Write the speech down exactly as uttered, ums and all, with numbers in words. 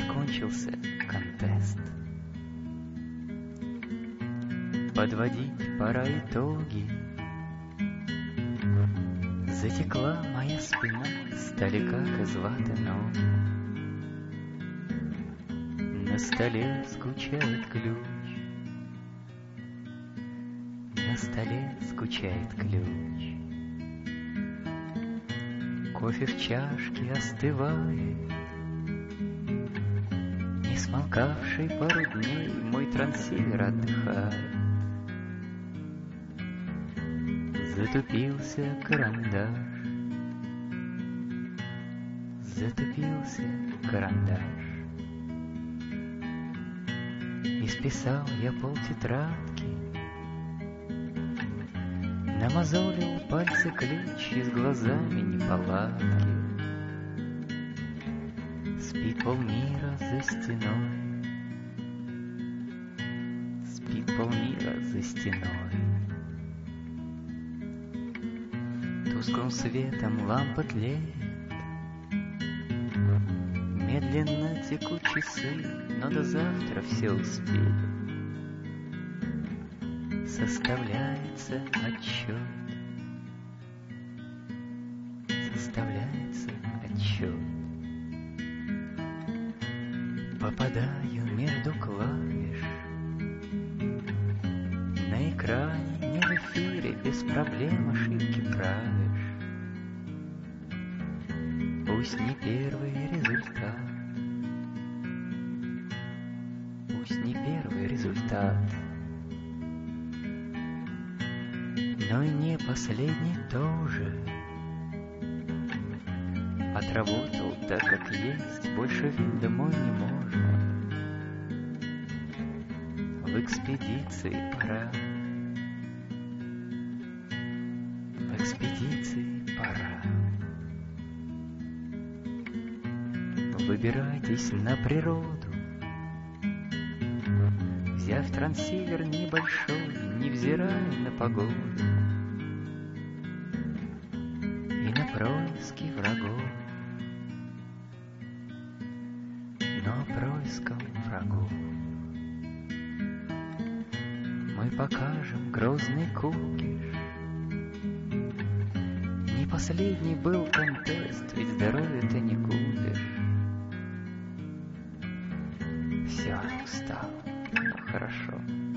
закончился контест. Подводить пора итоги. Затекла моя спина, стали как из ваты ноги. На столе скучает ключ, на столе скучает ключ. Кофе в чашке остывает, не смолкавший пару дней мой трансивер отдыхает. Затупился карандаш, затупился карандаш. Исписал я полтетрадки, намазолил пальцы ключ, и с глазами неполадки. Спит полмира за стеной, спит полмира за стеной. Тусклым светом лампа тлеет, медленно текут часы, но до завтра все успею. Составляется отчет, составляется отчет. Попадаю между клавиш, на экране, не в эфире, без проблем ошибки правишь. Пусть не первый результат, пусть не первый результат, но и не последний тоже. Отработал так, как есть, больше вин домой не можно. В экспедиции пора, в экспедиции пора. Выбирайтесь на природу, взяв трансивер небольшой, невзирая на погоду и на происки врагов, но происком врагов мы покажем грозный кукиш. Не последний был контест, ведь здоровье-то не купишь. Все, устал, но хорошо.